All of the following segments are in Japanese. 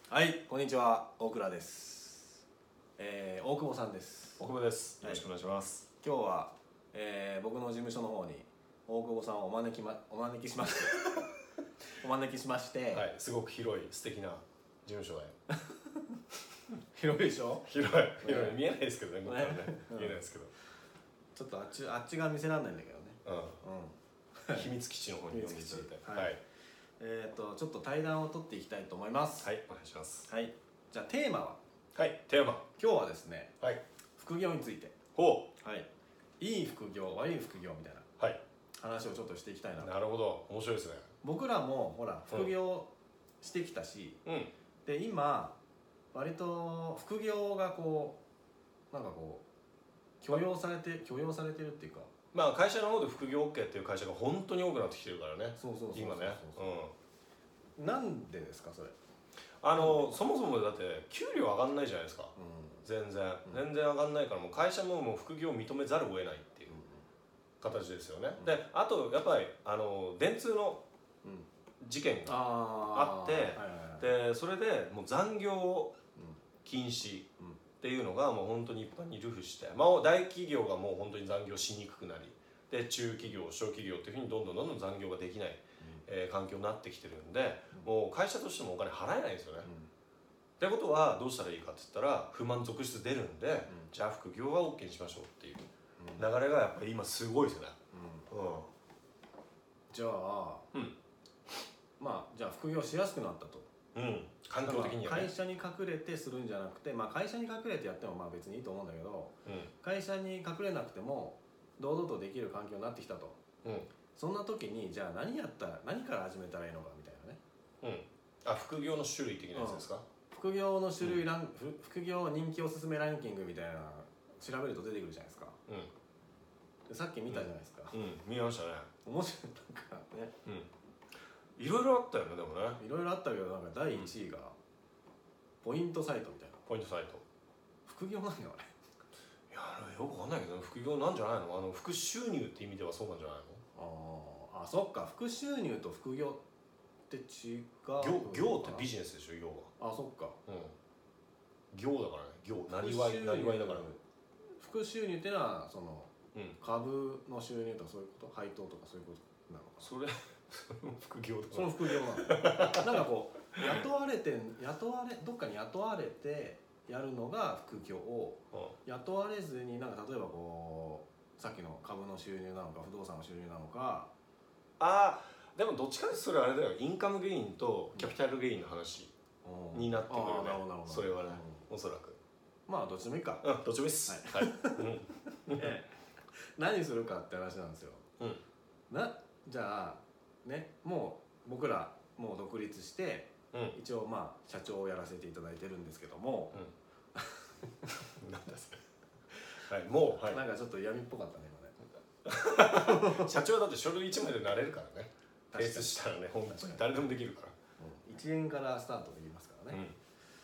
はい、こんにちは、大倉です。大久保さんです。 大久保です。よろしくお願いします。 今日は、僕の事務所の方に大久保さんをお招きしまして、 はい、すごく広い素敵な事務所へ。 広いでしょ？ 広い、見えないですけどね、向こうはね、見えないですけど。 ちょっとあっちが見せられないんだけどね。 秘密基地の方に呼んでいただいて。 はい。ちょっと対談を取っていきたいと思います。 はい、お願いします。 はい。じゃあテーマは？ はい、テーマ。 今日はですね、 はい。 副業について。 ほう。はい。いい副業、悪い副業みたいな。 はい。 話をちょっとしていきたいな。 なるほど、面白いですね。 僕らもほら副業してきたし、で今割と副業がこうなんかこう許容されてるっていうか、 まあ会社の方で副業 OK っていう会社が本当に多くなってきてるからね。 そう今ね。 なんでですかそれ？ そもそもだって給料上がんないじゃないですか。全然上がんないから、もう会社ももう副業を認めざるを得ないっていう形ですよね。で、あとやっぱり電通の事件があって、でそれでもう残業禁止っていうのがもう本当に一般に流布して、まあ、大企業がもう本当に残業しにくくなり、で中企業小企業っていうふうにどんどん残業ができない、環境になってきてるんで、もう会社としてもお金払えないんですよね。ってことはどうしたらいいかって言ったら、不満続出出るんで、じゃあ副業は OK にしましょうっていう流れがやっぱり今すごいですよね。 じゃあ、まあじゃあ副業しやすくなったと。 環境的にはね。 会社に隠れてするんじゃなくて、まあ会社に隠れてやってもまあ別にいいと思うんだけど、会社に隠れなくても堂々とできる環境になってきたと。そんな時にじゃあ何から始めたらいいのかみたいなね。 副業の種類的なやつですか？ 副業の種類副業人気おすすめランキングみたいな調べると出てくるじゃないですか。さっき見たじゃないですか。 見ましたね。 面白い、なんかね。 いろいろあったよね、でもね。 いろいろあったけど、なんか第1位がポイントサイトみたいな。 ポイントサイト。 副業なんだよあれ。 いや、よくわかんないけど、副業なんじゃないの？副収入って意味ではそうなんじゃないの？ そっか、副収入と副業って違う。 業ってビジネスでしょ、要は。 そっか。 業だからね、なりわいだから。 副収入ってのはその株の収入とかそういうこと、配当とかそういうことなのか。 それ副業とか。 その副業なの。なんかこうどっかに雇われてやるのが副業を、雇われずになんか例えばこうさっきの株の収入なのか不動産の収入なのか。 でもどっちかってそれあれだよ、インカムゲインとキャピタルゲインの話になってくるね。それはね、おそらく。 まあどっちでもいいか。 どっちもいいっす。はい。 何するかって話なんですよ。じゃあね、もう僕らもう独立して、一応まあ社長をやらせていただいてるんですけども、 なんだそれ。はい、もうなんかちょっと闇っぽかったね今ね。社長だって書類1枚でなれるからね。提出したらね、本当に誰でもできるから。 1円からスタートできますからね。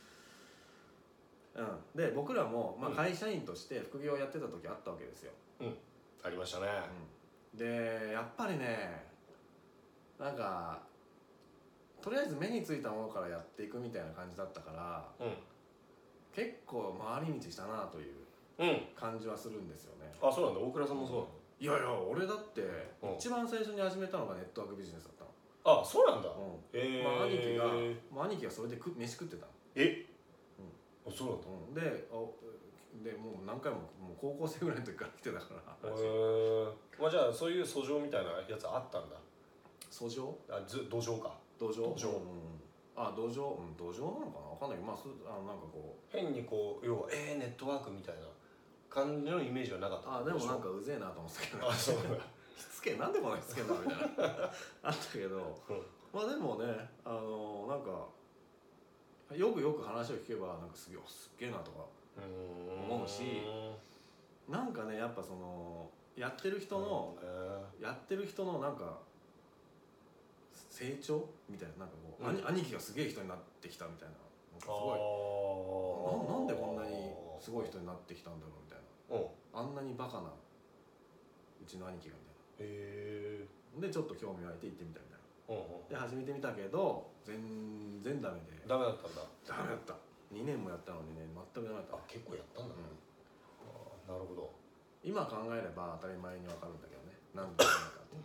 で僕らもまあ会社員として副業をやってた時あったわけですよ。 ありましたね。 でやっぱりね、なんかとりあえず目についたものからやっていくみたいな感じだったから、結構回り道したなという感じはするんですよね。 そうなんだ。大倉さんもそうなの？ いやいや、俺だって一番最初に始めたのがネットワークビジネスだったの。 そうなんだ。 兄貴がそれで飯食ってたの。 そうなんだ。 でもう何回も高校生ぐらいの時から来てたから。 じゃあそういう訴状みたいなやつあったんだ。 訴状？ 土壌か。 土壌なのかな、わかんないけど、まあなんかこう変にこう要はネットワークみたいな感じのイメージはなかった。 でもなんかうぜえなと思ってたけど。 そうなんだ。 しつけ、なんでこんなしつけんだみたいなあったけど、まあでもね、なんかよく話を聞けばなんかすげえなとか思うし、なんかね、やっぱそのやってる人のなんか成長みたいな、なんかこう、兄貴がすげえ人になってきたみたいな、なんかすごいなんでこんなにすごい人になってきたんだろうみたいな、あんなにバカなうちの兄貴がみたいな。でちょっと興味湧いて行ってみたみたいな。 で始めてみたけど全然ダメで。 ダメだったんだ。 ダメだった。2年もやったのにね、全くダメだった。 結構やったんだね。なるほど。 今考えれば当たり前に分かるんだけどね、なんでダメかっていう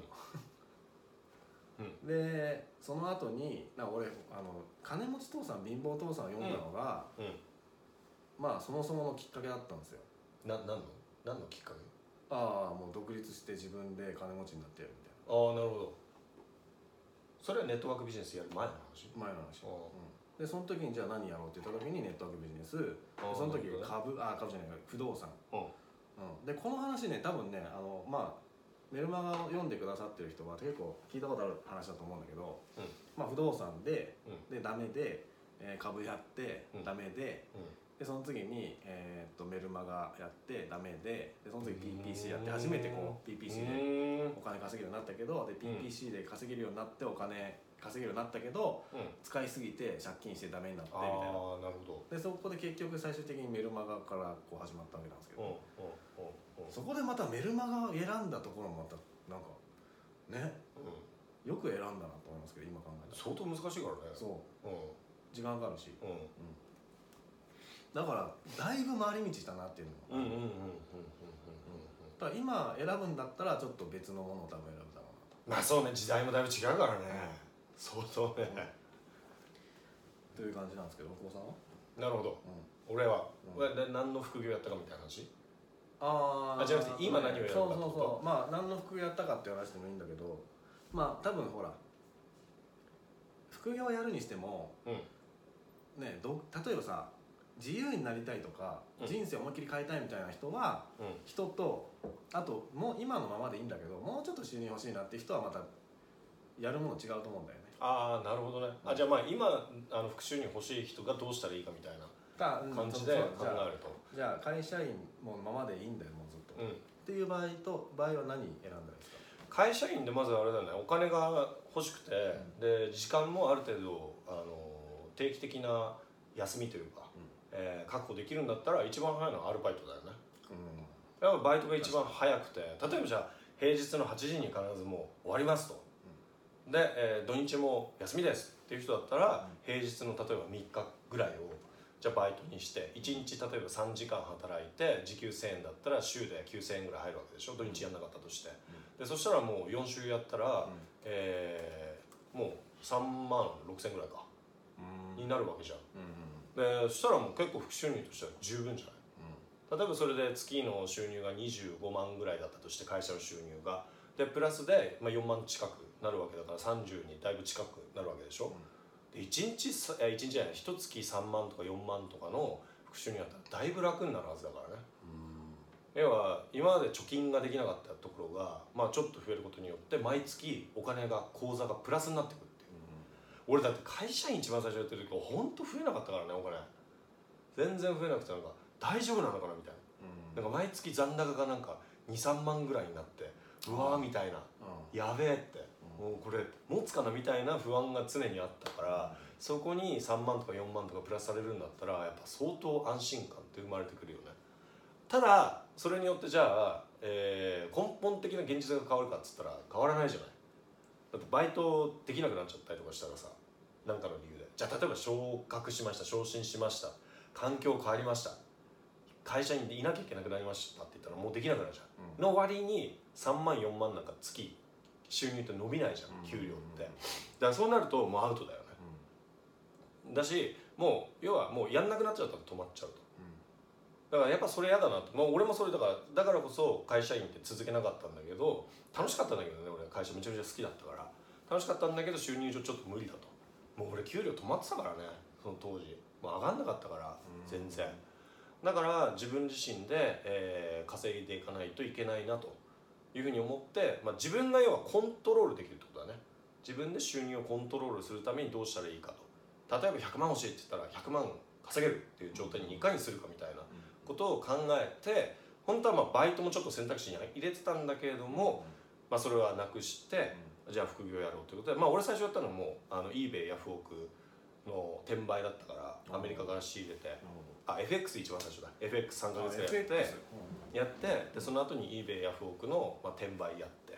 ので、その後に俺金持ち父さん貧乏父さんを読んだのが、まあそもそものきっかけだったんですよ。 何のきっかけ？ もう独立して自分で金持ちになってやるみたいな。 なるほど。それはネットワークビジネスやる前の話？ 前の話。でその時にじゃあ何やろうって言った時にネットワークビジネス、その時株じゃないか、不動産。でこの話ね、多分ねまあメルマガを読んでくださってる人は結構聞いたことある話だと思うんだけど、まあ不動産でダメで、株やってダメで、でその次にメルマガやってダメで、その次 PPC やって初めてこう PPC でお金稼げるようになったけど、で PPC で稼げるようになってお金稼げるようになったけど、使いすぎて借金してダメになってみたいな。 なるほど。 でそこで結局最終的にメルマガからこう始まったわけなんですけど、そこでまたメルマガを選んだところもまたなんかね、よく選んだなと思いますけど、今考えたら相当難しいからね。 そう、時間かかるし、だからだいぶ回り道したなっていうのも、だから今選ぶんだったらちょっと別のものを多分選ぶだろうなと。 まあそうね、時代もだいぶ違うからね、相当ね、 という感じなんですけど、大久保さんは？ なるほど。俺は何の副業やったかみたいな話？じゃなくて今何をやるかってこと？ そう、まあ何の副業やったかっていう話でもいいんだけど、まあ多分ほら副業やるにしても、ね、例えばさ、自由になりたいとか、人生を思いっきり変えたいみたいな人は、人とあともう今のままでいいんだけど、もうちょっと収入欲しいなっていう人はまたやるもの違うと思うんだよね。 なるほどね。じゃあまあ今副収入欲しい人がどうしたらいいかみたいな感じで考えると、 じゃあ会社員もままでいいんだよ、もうずっと、っていう場合は何選んだらいいですか？ 会社員でまずあれだよね、お金が欲しくて、で時間もある程度定期的な休みというか、確保できるんだったら一番早いのはアルバイトだよね。やっぱバイトが一番早くて、例えばじゃあ平日の8時に必ずもう終わりますと、で、土日も休みですっていう人だったら、平日の例えば3日ぐらいをじゃあバイトにして、1日例えば3時間働いて時給1000円だったら週で9000円ぐらい入るわけでしょ、土日やんなかったとして。でそしたらもう4週やったら、もう3万6000円ぐらいかになるわけじゃん。でそしたらもう結構副収入としては十分じゃない？例えばそれで月の収入が25万ぐらいだったとして、会社の収入がでプラスで、4万近くなるわけだから、30にだいぶ近くなるわけでしょ。で1日じゃない、1月3万とか4万とかの副収入だったらだいぶ楽になるはずだからね。要は今まで貯金ができなかったところが、ちょっと増えることによって毎月お金が口座がプラスになってくるっていう。俺だって会社員一番最初やってる時は本当増えなかったからね、お金全然増えなくて、なんか大丈夫なのかなみたいな、なんか毎月残高がなんか 2,3 万ぐらいになって、うわーみたいな、やべえって、もうこれ持つかなみたいな不安が常にあったから、そこに3万とか4万とかプラスされるんだったら、やっぱ相当安心感って生まれてくるよね。ただそれによってじゃあ、根本的な現実が変わるかっつったら変わらないじゃない。だってバイトできなくなっちゃったりとかしたらさ、何かの理由で、じゃあ例えば昇格しました、昇進しました、環境変わりました、会社にいなきゃいけなくなりましたって言ったらもうできなくなるじゃん、の割に3万4万なんか月収入って伸びないじゃん、給料って。だからそうなるともうアウトだよね、だしもう要はもうやんなくなっちゃったら止まっちゃうと。だからやっぱそれ嫌だなと、俺もそれだからこそ会社員って続けなかったんだけど、楽しかったんだけどね、俺会社めちゃめちゃ好きだったから楽しかったんだけど、収入上ちょっと無理だと。もう俺給料止まってたからね、その当時もう上がんなかったから全然。だから自分自身で、稼いでいかないといけないなというふうに思って、自分が要はコントロールできるってことだね。自分で収入をコントロールするためにどうしたらいいかと。例えば100万欲しいって言ったら100万稼げるっていう状態にいかにするかみたいなことを考えて、本当はバイトもちょっと選択肢に入れてたんだけれども、それはなくして、じゃあ副業やろうということで、俺最初やったのもeBay ヤフオクの転売だったから、アメリカから仕入れて、FX 一番最初だ、 FX3 ヶ月でやって、でその後に eBay ヤフオクの転売やって、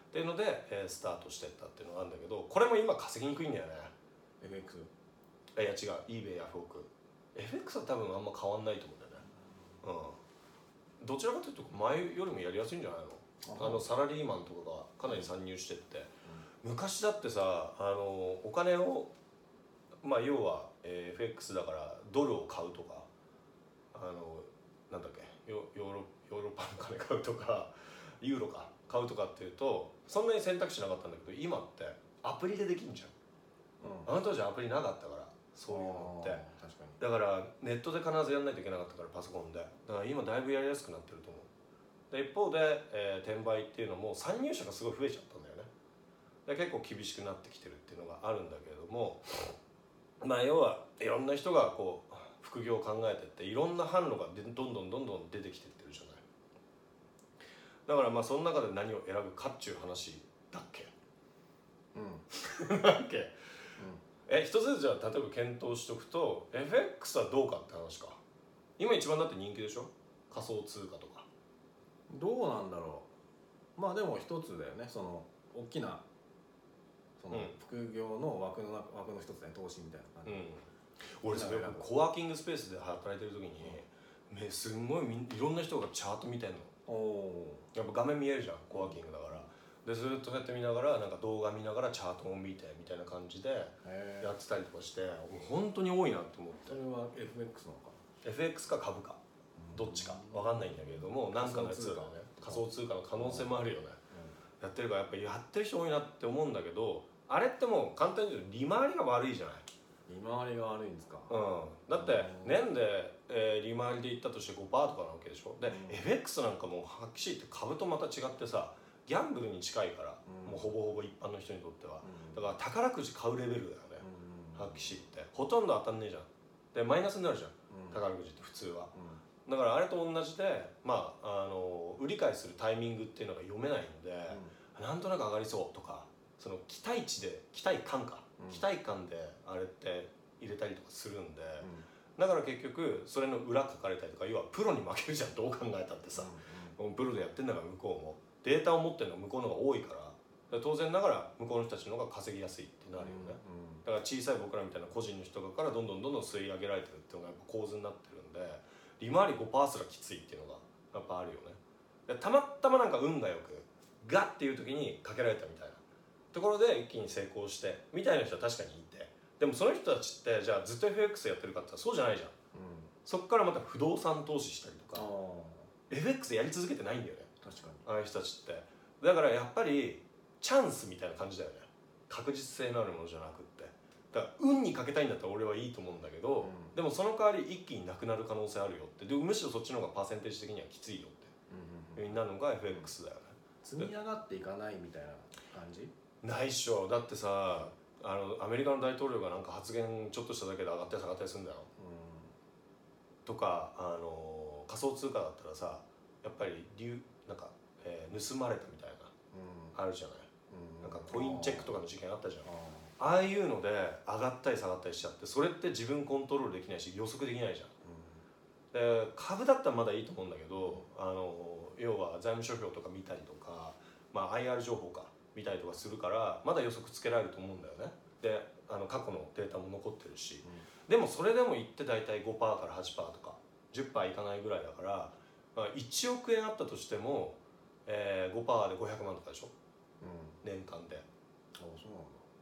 っていうので、スタートしてったっていうのがあるんだけど、これも今稼ぎにくいんだよね。 FX？ いや違う、eBay やフォーク FX は多分あんま変わんないと思うんだよね。どちらかというと前よりもやりやすいんじゃないの？サラリーマンとかがかなり参入してって、昔だってさ、お金を要は、FX だからドルを買うとか、なんだっけ、ヨーロッパの金買うとかユーロか買うとかっていうとそんなに選択肢なかったんだけど、今ってアプリでできんじゃん。あの当時アプリなかったから、そういうのって。 確かに。 だからネットで必ずやんないといけなかったから、パソコンで。だから今だいぶやりやすくなってると思う。で一方で、転売っていうのも参入者がすごい増えちゃったんだよね。で結構厳しくなってきてるっていうのがあるんだけれども、要はいろんな人がこう副業を考えてっていろんな販路がどんどん出てきてってるじゃない。だからその中で何を選ぶかっていう話だっけ。だっけ。一つずつじゃあ例えば検討しておくと FX はどうかって話か。今一番だって人気でしょ、仮想通貨とか。 どうなんだろう。でも一つだよね、その大きなその副業の枠の一つね、投資みたいな感じ。 俺それコワーキングスペースで働いてる時に、すんごいいろんな人がチャート見てんの。やっぱ画面見えるじゃん、コワーキングだから。でずっとやってみながらなんか動画見ながらチャートを見てみたいな感じでやってたりとかして、本当に多いなって思って。 それは FX なのかな？ FX か株かどっちか分かんないんだけれども、なんかのやつだね、仮想通貨の可能性もあるよね。やってるからやっぱりやってる人多いなって思うんだけど、あれってもう簡単に言うと利回りが悪いじゃない。 利回りが悪いんですか。 だって年で、利回りでいったとして 5% とかなわけでしょ。で、FX なんかもうはっきり言って株とまた違ってさ、ギャンブルに近いから、もうほぼほぼ一般の人にとっては、だから宝くじ買うレベルだよね、はっきり言って。ほとんど当たんねえじゃん。でマイナスになるじゃん、宝くじって普通は。だからあれと同じで、売り買いするタイミングっていうのが読めないので、なんとなく上がりそうとか、その期待感であれって入れたりとかするんで、だから結局それの裏書かれたりとか、要はプロに負けるじゃん、どう考えたってさ。プロでやってんだから向こうもデータを持ってるのは向こうの方が多いから、当然ながら向こうの人たちの方が稼ぎやすいってなるよね。だから小さい僕らみたいな個人の人からどんどん吸い上げられてるっていうのがやっぱ構図になってるんで、利回り 5% すらきついっていうのがやっぱあるよね。でたまたまなんか運がよくガッっていう時にかけられたみたいなところで一気に成功してみたいな人は確かにいて、でもその人たちってじゃあずっと FX やってるかってそうじゃないじゃん。そっからまた不動産投資したりとか FX やり続けてないんだよね、 確かに。 ああいう人たちって。だからやっぱりチャンスみたいな感じだよね、確実性のあるものじゃなくって。だから運にかけたいんだったら俺はいいと思うんだけど、でもその代わり一気になくなる可能性あるよって。でむしろそっちの方がパーセンテージ的にはきついよっていうなるのが FX だよね。 積み上がっていかないみたいな感じないっしょ。だってさ、アメリカの大統領がなんか発言ちょっとしただけで上がったり下がったりするんだよ、とか仮想通貨だったらさ、やっぱりなんか、盗まれたみたいな、あるじゃない、なんかコインチェックとかの事件あったじゃん。ああいうので上がったり下がったりしちゃって、それって自分コントロールできないし予測できないじゃん。で株だったらまだいいと思うんだけど、要は財務諸表とか見たりとか、IR 情報か見たりとかするからまだ予測つけられると思うんだよね。で過去のデータも残ってるし、でもそれでもいって大体 5% から 8% とか 10% いかないぐらいだから、1億円あったとしても、5% で500万とかでしょ、年間で。 ああそうなんだ。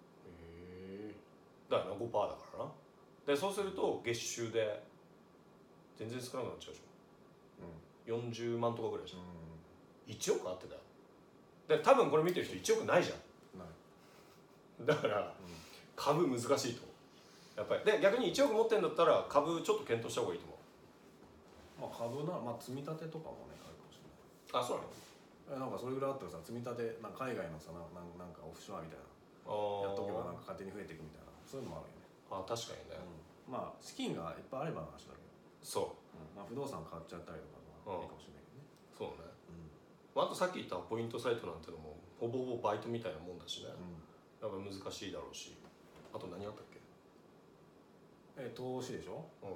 だからな 5% だからな。でそうすると月収で全然少なくなっちゃうでしょ、40万とかぐらいじゃん、1億あってたよ。で多分これ見てる人1億ないじゃん。 ない。 だから、株難しいとやっぱり。で逆に1億持ってんだったら株ちょっと検討した方がいいと思う。 株なら積み立てとかもねあるかもしれない。 あ、そうなの。 なんかそれぐらいあったらさ、積み立てなんか海外のさなんかオフショアみたいなやっとけばなんか勝手に増えていくみたいな、そういうのもあるよね。 確かにね、 資金がいっぱいあればの話だけど。 そう、 不動産買っちゃったりとかいいかもしれないけどね。 そうね、あとさっき言ったポイントサイトなんてのもほぼほぼバイトみたいなもんだしね、やっぱ難しいだろうし。あと何あったっけ。 投資でしょ、物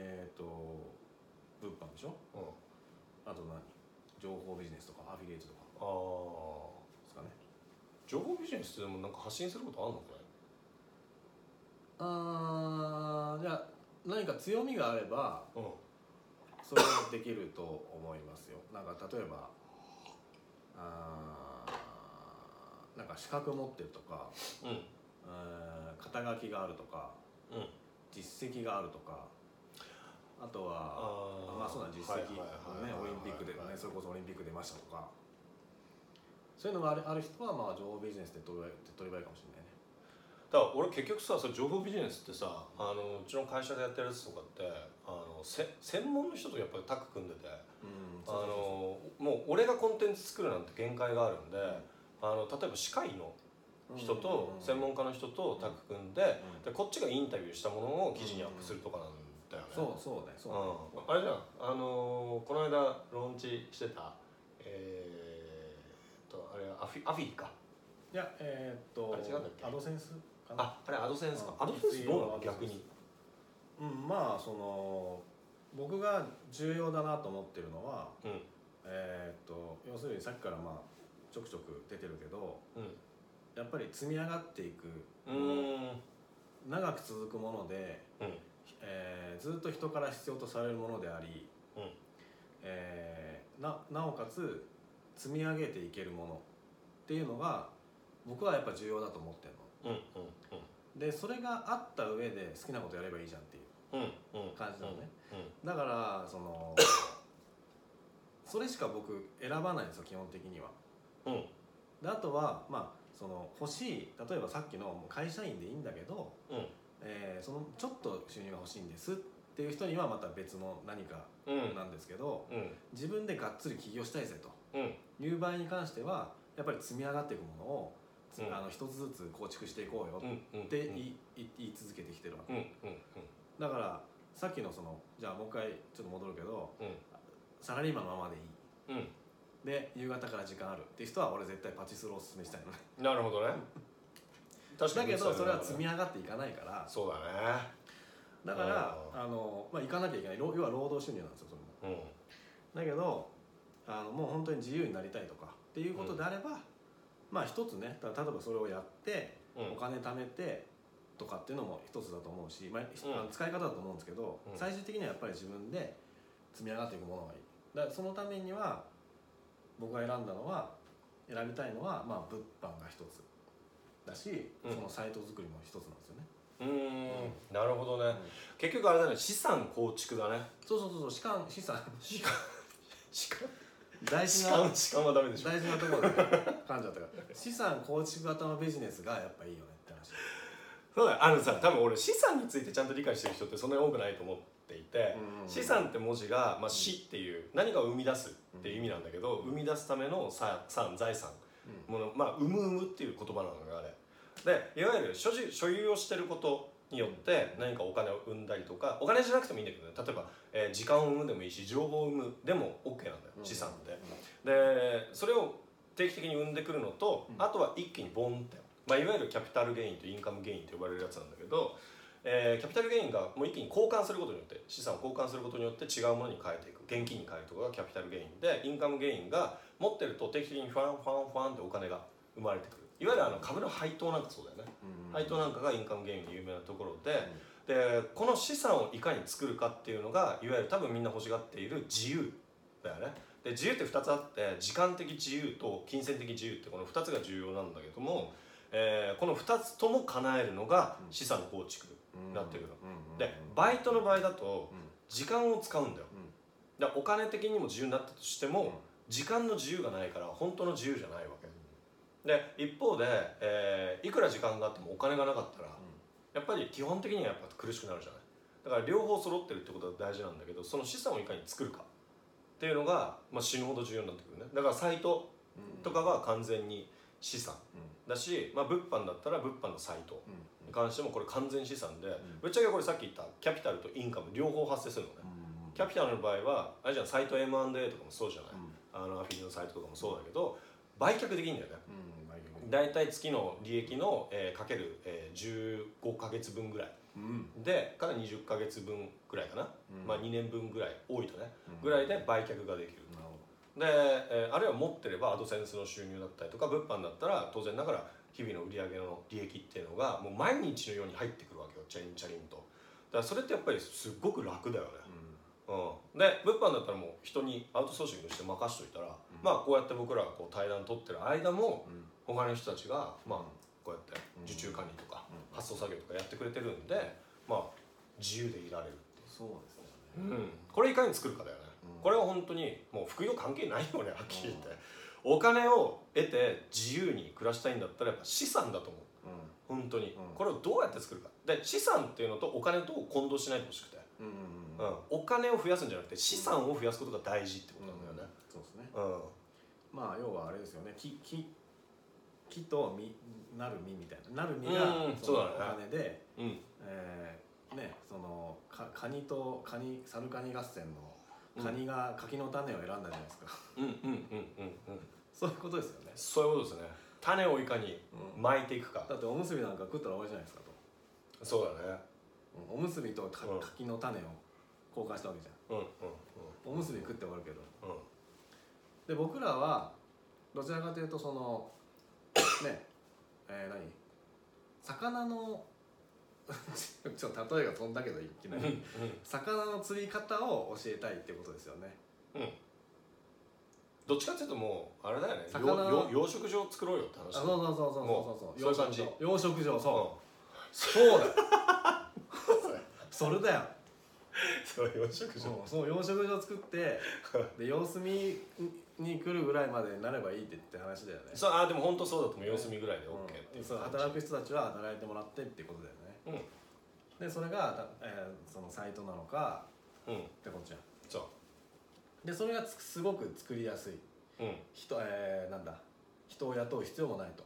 販でしょ、あと情報ビジネスとかアフィリエイトとかですかね。 情報ビジネスでもなんか発信することあるのかね。じゃあ何か強みがあれば、 うん、 それもできると思いますよ。なんか例えばなんか資格持ってるとか、 うん、 肩書きがあるとか、 うん、 実績があるとか、あとはまあそうな実績ね、オリンピックでね、それこそオリンピック出ましたとか、そういうのがある人はまあ情報ビジネスで取り早いかもしれないね。 だから俺結局さ、それ情報ビジネスってさ、うちの会社でやってるやつとかって専門の人とやっぱりタッグ組んでて、もう俺がコンテンツ作るなんて限界があるんで、例えば歯科医の人と専門家の人とタッグ組んで、でこっちがインタビューしたものを記事にアップするとかなんだよね。 そうね。 あれじゃん、この間ローンチしてたあれアフィリか。 いやあれ違うんだっけ、 アドセンスかな。 あれアドセンスか。アドセンスどうなの逆に。 まあその僕が重要だなと思ってるのは、要するにさっきからまあちょくちょく出てるけど、やっぱり積み上がっていくもの、長く続くもので、ずっと人から必要とされるものであり、なおかつ積み上げていけるものっていうのが僕はやっぱ重要だと思ってるの。でそれがあった上で好きなことやればいいじゃんっていう感じなのね。だからそれしか僕選ばないんですよ基本的には。であとはまあその欲しい、例えばさっきの会社員でいいんだけど、そのちょっと収入が欲しいんですっていう人にはまた別の何かなんですけど、自分でがっつり起業したいぜという場合に関してはやっぱり積み上がっていくものを一つずつ構築していこうよって言い続けてきてるわけ。だからさっきのじゃあもう一回ちょっと戻るけど、サラリーマンのままでいい、で夕方から時間あるっていう人は俺絶対パチスロをおすすめしたいのね。 なるほどね。 確かにだけどそれは積み上がっていかないから。 そうだね。 だからまあ行かなきゃいけない、要は労働収入なんですよそれも。だけどもう本当に自由になりたいとかっていうことであれば、まあ一つね、例えばそれをやってお金貯めてとかっていうのも一つだと思うし、まあ使い方だと思うんですけど、最終的にはやっぱり自分で積み上がっていくものがいい。だからそのためには僕が選びたいのはまあ物販が一つだし、そのサイト作りも一つなんですよね。 なるほどね。結局あれだね、資産構築だね。 そう資産大事な資産はダメでしょ。 大事なところで噛んじゃったから資産構築型のビジネスがやっぱいいよねって話。 そうだよ。さ、多分俺資産についてちゃんと理解してる人ってそんなに多くないと思っていて、資産って文字が、まあ、資っていう何かを生み出すっていう意味なんだけど、生み出すための財産、もの、まあ生むっていう言葉なのがあれで、いわゆる所有をしてることによって何かお金を生んだりとか、お金じゃなくてもいいんだけどね、例えば、時間を生むでもいいし情報を生むでも OK なんだよ、資産って。でそれを定期的に生んでくるのと、あとは一気にボンって、まあ、いわゆるキャピタルゲインとインカムゲインと呼ばれるやつなんだけど、キャピタルゲインがもう一気に交換することによって、資産を交換することによって違うものに変えていく、現金に変えるとかがキャピタルゲインで、インカムゲインが持ってると定期的にファンってお金が生まれてくる。いわゆる株の配当なんかそうだよね、配当なんかがインカムゲインで有名なところで、でこの資産をいかに作るかっていうのがいわゆる多分みんな欲しがっている自由だよね。で自由って2つあって、時間的自由と金銭的自由ってこの2つが重要なんだけども、この2つとも叶えるのが資産構築になってくるの。でバイトの場合だと時間を使うんだよ。だからお金的にも自由になったとしても時間の自由がないから本当の自由じゃないわけで、一方で、いくら時間があってもお金がなかったらやっぱり基本的にはやっぱ苦しくなるじゃない。だから両方揃ってるってことが大事なんだけど、その資産をいかに作るかっていうのが、まあ、死ぬほど重要になってくるね。だからサイトとかは完全に資産だし、まあ、物販だったら物販のサイトに関してもこれ完全資産で、ぶっちゃけこれさっき言ったキャピタルとインカム両方発生するのね。キャピタルの場合はあれじゃん、サイト M&A とかもそうじゃない、アフィリのサイトとかもそうだけど売却できるんだよね。だいたい月の利益の、かける、15ヶ月分ぐらい、でから20ヶ月分ぐらいかな、まあ2年分ぐらい多いとね、ぐらいで売却ができる。 で、あるいは持ってればアドセンスの収入だったりとか、物販だったら当然ながら日々の売り上げの利益っていうのがもう毎日のように入ってくるわけよ、チャリンチャリンと。だからそれってやっぱりすっごく楽だよね。で物販だったらもう人にアウトソーシングして任しといたら、まあこうやって僕らがこう対談取ってる間も、他の人たちがまあこうやって受注管理とか、発送作業とかやってくれてるんで、まあ自由でいられるっていう。 そうですよね、 これいかに作るかだよね。これは本当にもう副業関係ないよね、はっきり言って。お金を得て自由に暮らしたいんだったらやっぱ資産だと思う、本当に、これをどうやって作るかで、資産っていうのとお金と混同しないでほしくて、お金を増やすんじゃなくて資産を増やすことが大事ってことなんだよね。 そうですね、まあ要はあれですよね、木となる実みたいな、なる実がそのお金で、ね、そのカニとサルカニ合戦のカニが柿の種を選んだじゃないですか。そういうことですよね。 そういうことですね。種をいかに巻いていくか。 だっておむすびなんか食ったら終わりじゃないですかと。 そうだね。 おむすびと柿の種を交換したわけじゃん。おむすび食って終わるけど。で僕らはどちらかというとそのね、魚のちょっと例えが飛んだけどいきなり魚の釣り方を教えたいってことですよね。 どっちかっていうともうあれだよね、養殖場作ろうよって話。 そうそういう感じ。 養殖場、そうだよそれだよ。 そう養殖場、 そう養殖場作ってで様子見に来るぐらいまでになればいいって話だよね。 そう、でも本当そうだと思う。様子見ぐらいで OK っていう。 働く人たちは働いてもらってってことだよね。でそれがそのサイトなのかってことじゃん。でそれがすごく作りやすい、人を雇う必要もないと、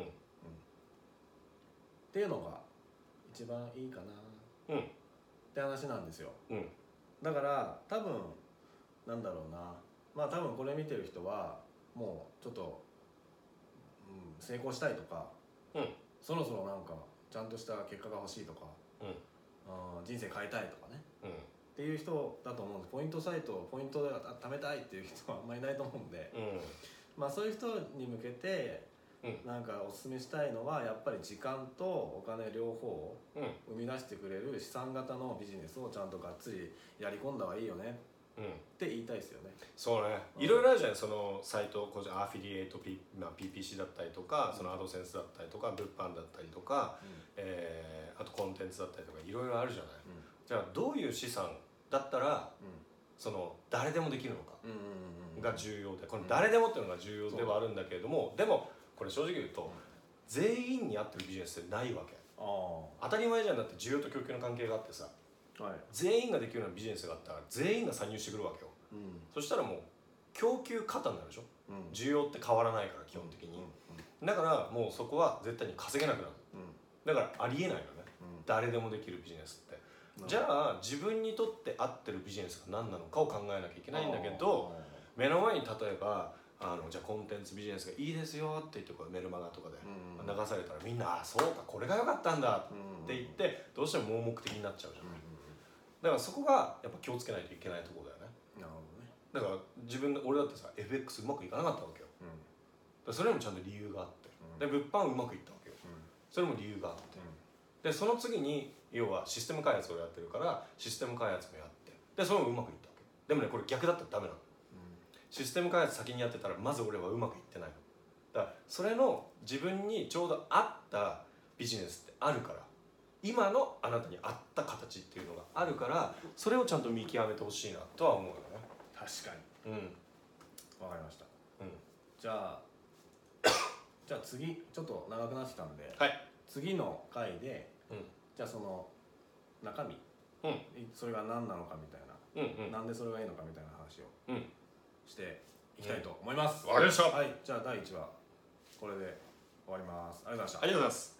っていうのが一番いいかな、って話なんですよ。だから多分なんだろうな、まあ多分これ見てる人はもうちょっと、成功したいとか、そろそろなんかちゃんとした結果が欲しいとか、人生変えたいとかね、っていう人だと思うんです。ポイントサイトポイントで貯めたいっていう人はあんまりいないと思うんで、まあそういう人に向けてなんかおすすめしたいのはやっぱり時間とお金両方を生み出してくれる資産型のビジネスをちゃんとがっつりやり込んだ方がいいよねって言いたいですよね。 そうね、いろいろあるじゃない、そのサイトアフィリエイト、PPC だったりとか、そのアドセンスだったりとか、物販だったりとか、あとコンテンツだったりとかいろいろあるじゃない。じゃあどういう資産だったら、その誰でもできるのかが重要で、この誰でもっていうのが重要ではあるんだけれども、でもこれ正直言うと、全員に合ってるビジネスってないわけ。当たり前じゃん。だって需要と供給の関係があってさ、全員ができるようなビジネスがあったら全員が参入してくるわけよ。そしたらもう供給過多になるでしょ、需要って変わらないから基本的に、だからもうそこは絶対に稼げなくなる、だからありえないよね、誰でもできるビジネスって。じゃあ自分にとって合ってるビジネスが何なのかを考えなきゃいけないんだけど、目の前に例えばじゃあコンテンツビジネスがいいですよって言ってこうメルマガとかで流されたら、みんなそうかこれが良かったんだって言ってどうしても盲目的になっちゃうじゃない。だからそこがやっぱ気をつけないといけないところだよね。 なるほどね。 だから俺だってさ FX うまくいかなかったわけよ、だそれにもちゃんと理由があって、で物販うまくいったわけよ、それも理由があって、でその次に要はシステム開発をやってるからシステム開発もやって、でそれもうまくいったわけ。でもねこれ逆だったらダメなの、システム開発先にやってたらまず俺はうまくいってないの。だからそれの自分にちょうど合ったビジネスってあるから、今のあなたに合った形っていうのがあるから、それをちゃんと見極めてほしいなとは思うよね。 確かに。わかりました。じゃあ次ちょっと長くなってきたんで、次の回で、じゃあその中身、それが何なのかみたいな、なんでそれがいいのかみたいな話をしていきたいと思います。 わかりました。 じゃあ第1話これで終わります。ありがとうございました。 ありがとうございます。